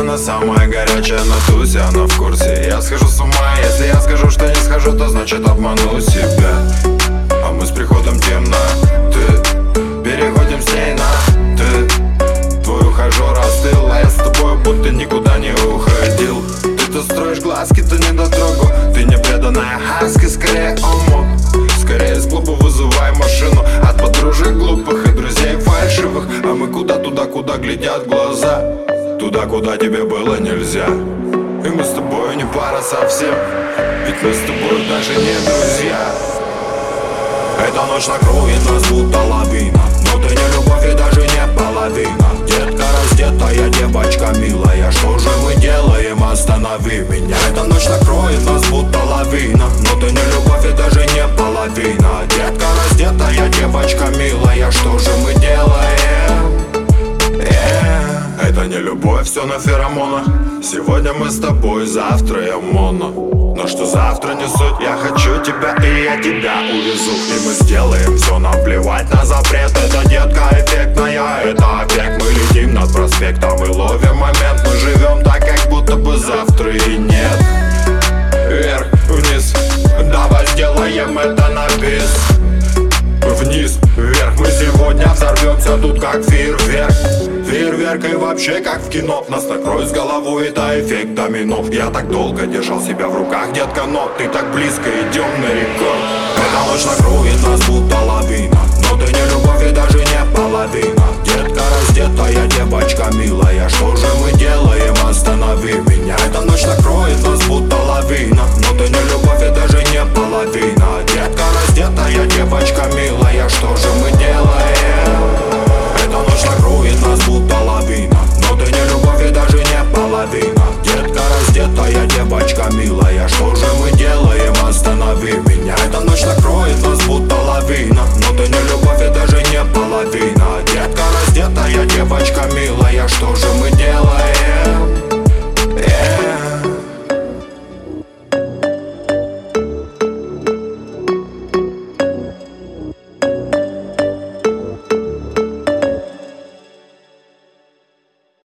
она самая горячая на тусе, она в курсе. Я схожу с ума, если я скажу, что не схожу, то значит обману себя. А мы с приходом темноты переходим с ней на ты. Твой ухажер остыл, а я с тобой будто никуда не уходил. Ты строишь глазки, ты не дотрогу, ты не преданная хаски, скорее омут. Скорее из клуба вызывай машину от подружек глупых и друзей фальшивых. А мы куда туда, куда глядят глаза, туда, куда тебе было нельзя. И мы с тобой не пара совсем, ведь мы с тобой даже не друзья. Эта ночь накроет нас будто лавина, но ты не любовь и даже не половина. Детка раздетая, девочка милая, что же мы делаем, останови меня. Эта ночь накроет нас будто лавина, но ты не любовь и даже не половина. Детка раздетая, девочка милая, что же мы делаем? Это не любовь, все на феромонах. Сегодня мы с тобой, завтра я моно. Но что завтра не суть, я хочу тебя и я тебя увезу. И мы сделаем все, нам плевать на запрет. Это детка эффектная, это опять мы летим над проспектом и ловим момент. Мы живем так, как будто бы завтра и нет. Вверх, вниз, давай сделаем это на бис. Вниз, вверх, мы сегодня взорвемся тут как фейерверк. Фейерверк и вообще как в кино. Нас накроет с головой, это эффект домино. Я так долго держал себя в руках, детка, но ты так близко, идем на рекорд. Эта ночь накроет нас будто лавина, но ты не любовь и даже не половина. Детка раздетая, девочка милая, что же мы делаем, останови меня. Эта ночь накроет нас будто лавина, но ты не